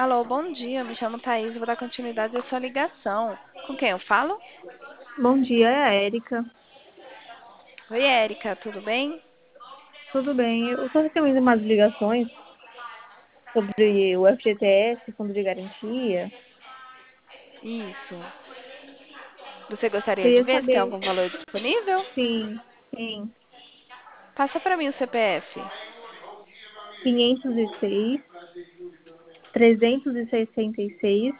Alô, bom dia. Me chamo Thaís, vou dar continuidade à sua ligação. Com quem eu falo? Bom dia, é a Érica. Oi, Érica, tudo bem? Tudo bem? Eu estou recebendo umas ligações sobre o FGTS, Fundo de Garantia. Isso. Você gostaria de Queria ver se tem saber, algum valor disponível? sim, sim, Passa para mim o CPF. 506, 366,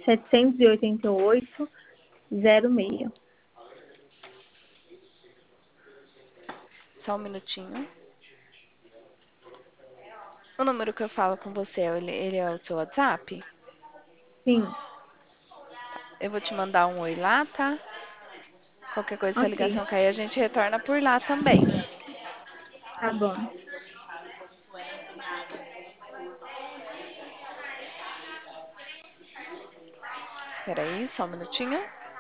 788, 06. Só um minutinho. O número que eu falo com você, ele é o seu WhatsApp? Sim, Eu vou te mandar um oi lá, tá? Qualquer coisa, se a ok, ligação cair, a gente retorna por lá também. tá bom. Peraí, só um minutinho.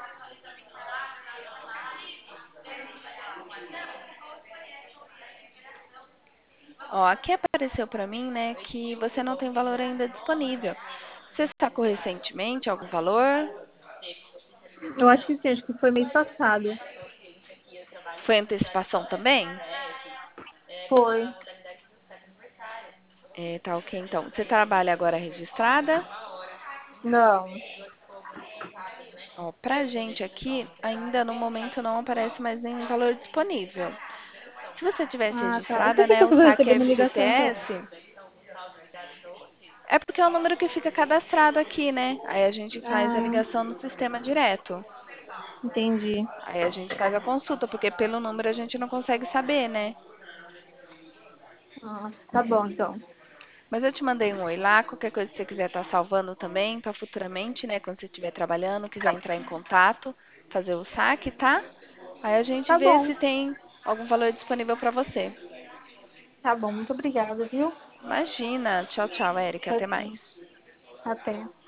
Ó, aqui apareceu para mim, né, que você não tem valor ainda disponível. Você sacou recentemente algum valor? Eu acho que sim, acho que foi mês passado. Foi antecipação também? Foi. É, tá ok, então. Você trabalha agora registrada? Não. Ó, pra gente aqui, ainda no momento não aparece mais nenhum valor disponível. Se você tivesse Ah, tá. E por registrada, que né, que eu o tô saque recebendo ligação então? FGTS, é porque é o número que fica cadastrado aqui, né? Aí a gente faz a Ah, ligação no sistema direto. entendi. Aí a gente faz a consulta, porque pelo número a gente não consegue saber, né? Ah, tá bom, então. Mas eu te mandei um oi lá, qualquer coisa que você quiser estar salvando também, para futuramente, né, quando você estiver trabalhando, quiser entrar em contato, fazer o saque, tá? Aí a gente Tá vê bom, se tem algum valor disponível para você. tá bom. Muito obrigada, viu? Imagina. Tchau, tchau, Érica. Tchau, Até tchau. mais. Até.